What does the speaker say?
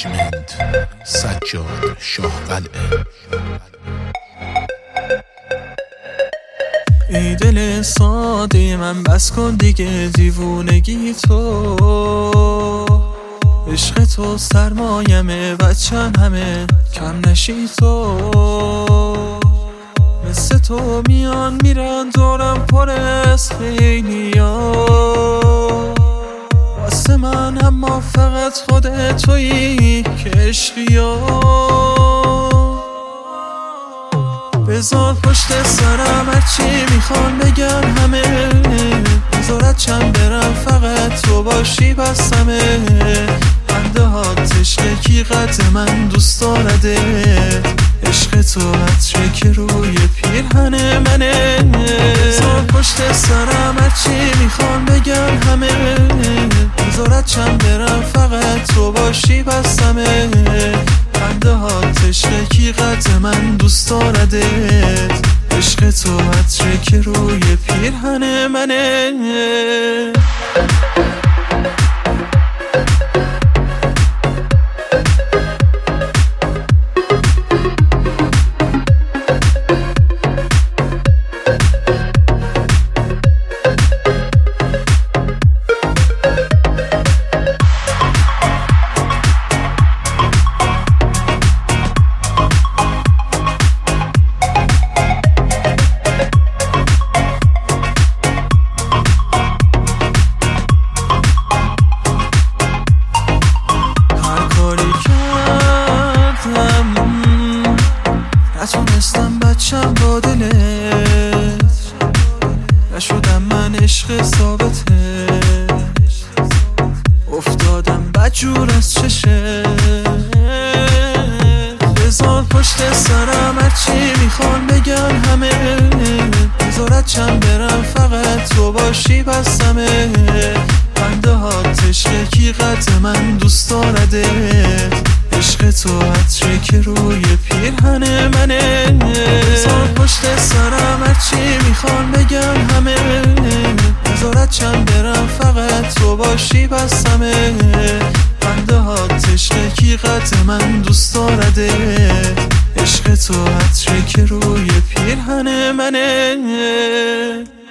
منیجمنت سجاد شاهقلعه. ای دل ساده من بس کن دیگه دیوونگی تو، عشق تو سرمایمه بچم همه کم نشی تو. مثل تو میان میرن دورم پر از خیلیا، واسه من اما فقط خودت تویی که عشقیا. بذار پشت سرم هرچی میخوان بگن همه، بذارت چند برم فقط تو باشی بس همه. بنده هاتش کی قد من دوست دارده، عشق تو عطره که روی پیرهن منه. بذار پشت سرم هرچی میخوان بگن همه، بذارت چند برم فقط تو باشی بس همه. بنده هاتش کی قد من دوست دارده، عشق تو عطره که روی پیرهن منه. نتونستم بچم با دلت، نشدم من عشق ثابتت، افتادم بدجور از چشت. بذار پشت سرم هرچی میخوان بگن همه، بذارت چند برم فقط تو باشی بس همه. بنده هاتش کی قد من دوست دارده، عشق تو عطره که روی پیرهن منه. بذار پشت سرم هرچی میخوان بگن همه، بذارت چند برم فقط تو باشی بس همه. بنده هاتش کی قد من دوست دارده، عشق تو عطره که روی پیرهن منه.